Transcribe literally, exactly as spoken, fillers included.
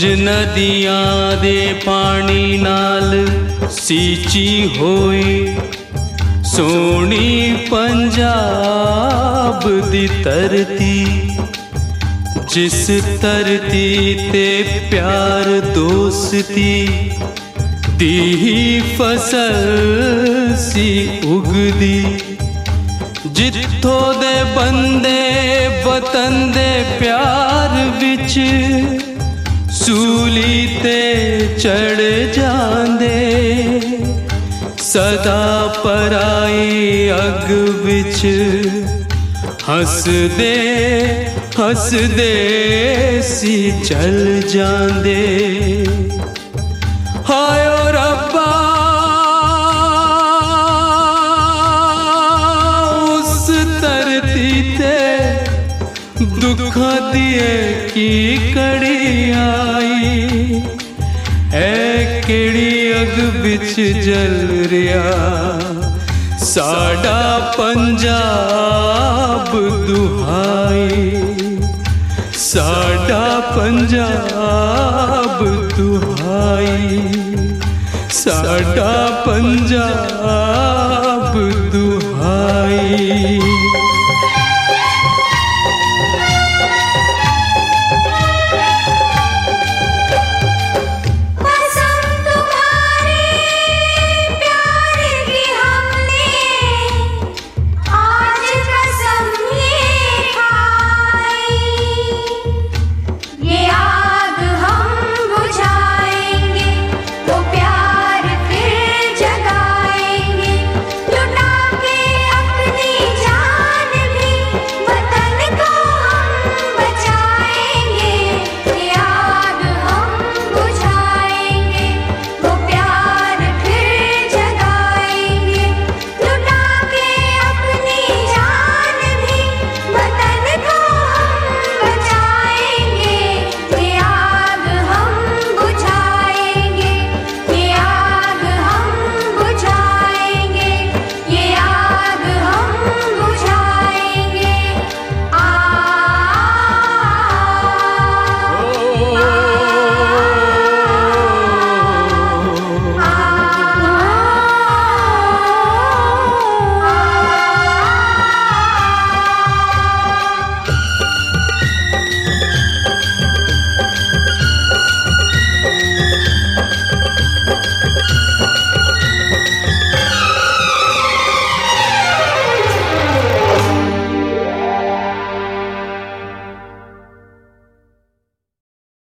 पंज नदियां दे पानी नाल सींची होई सोनी पंजाब दी धरती, जिस धरती ते प्यार दोस्ती दी ही फसल सी उगदी। जित्थों दे बंदे वतन दे प्यार विच सूली ते चढ़ जांदे, सदा पराई अग विच हसदे हसदे सी चल जांदे। हाय ओ रब्बा उस धरती ते दुखां दिए की कड़ी आई, ऐ केड़ी अग बिच जल रिया साडा पंजाब दुहाई, साडा पंजाब दुहाई, साडा पंजाब दुहाई।